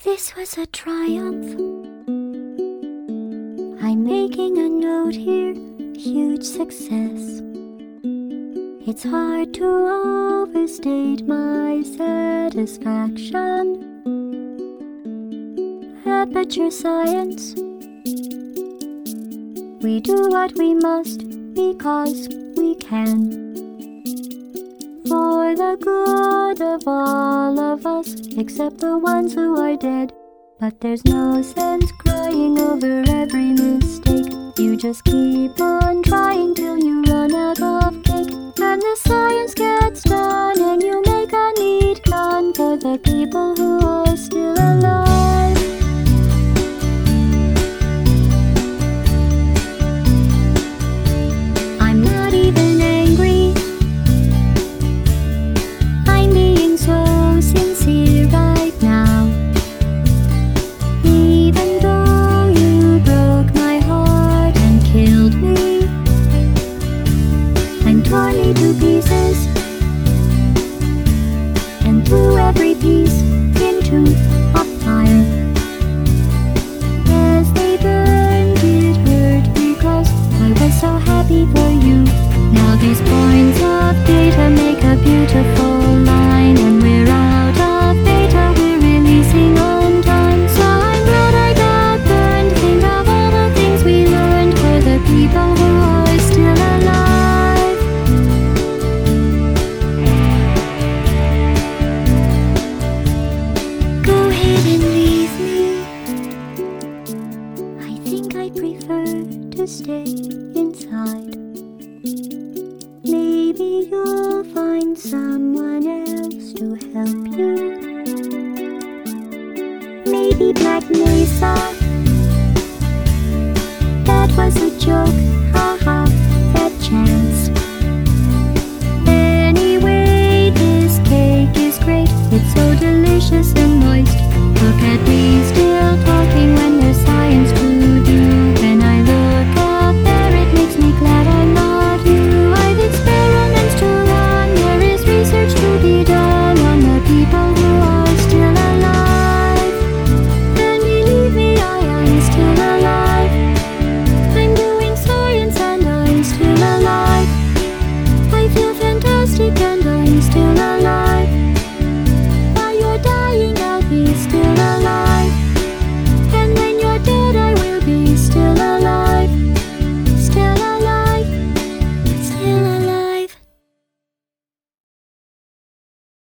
This was a triumph. I'm making a note here, huge success. It's hard to overstate my satisfaction. Aperture science. We do what we must because we can. For the good of all of us, except the ones who are dead. But there's no sense crying over every mistake. You just keep on trying till you run out of cake. And the science gets done and you make a neat gun for the people who are still alive. I'm not even angry. I'm being so sincere right now. Even though you broke my heart and killed me and tore me to pieces and threw every piece into a fire. As they burned, it hurt because I was so happy for you. Now these points of data make a beautiful line, and we're out of data, we're releasing on time. So I'm glad I got burned. Think of all the things we learned for the people who are still alive. Go ahead and leave me. I think I prefer to stay inside. Maybe you'll find someone else to help you. Maybe Black Mesa. That was a joke.